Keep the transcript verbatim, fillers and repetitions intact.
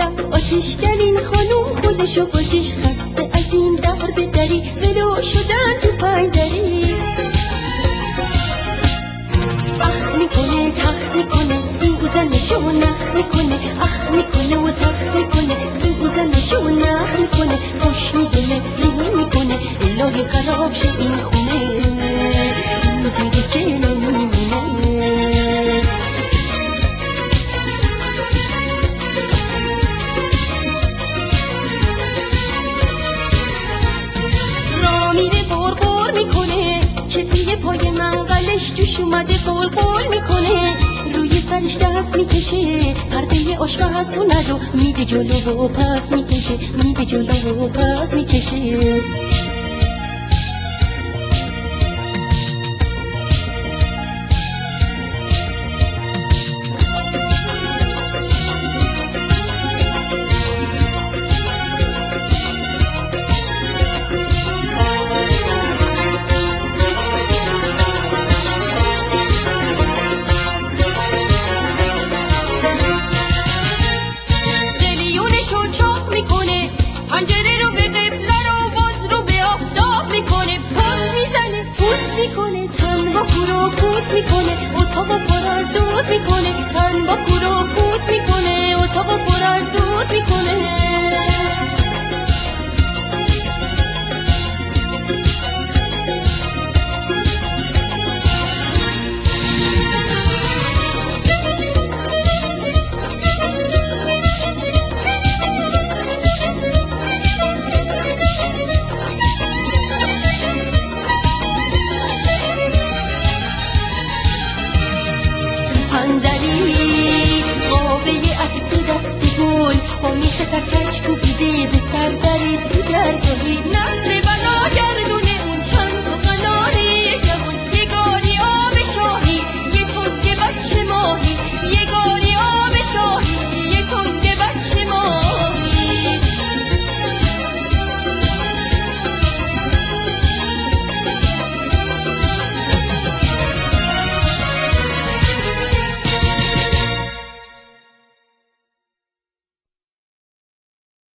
شب آتشگر این خانوم خودشو باشیش خسته از این در بدری ولو شدن تو پنجری اخ میکنه تخت میکنه سوزنشو نخ میکنه اخ میکنه و تخت میکنه سوزنشو نخ میکنه خوش میدونه رو میکنه الهی خراب شه این خونه اینجوری که نمیمونه را میره قرقر میکنه کسی پای منقلش جوش اومده قرقر میکنه روی سرش دست میکشه پرده آشپزخونه رو میده جلو و پس میکشه میده جلو و پس میکشه پنجره رو به قبله رو باز رو به آفتاب میکنه پل میزنه پوت میکنه تن با کور و پوت میکنه اتاق پر از دود میکنه تن با کور و پوت میکنه اتاق پر از دود میکنه صندلی قابه عکس دست گل با میخ سرکش تو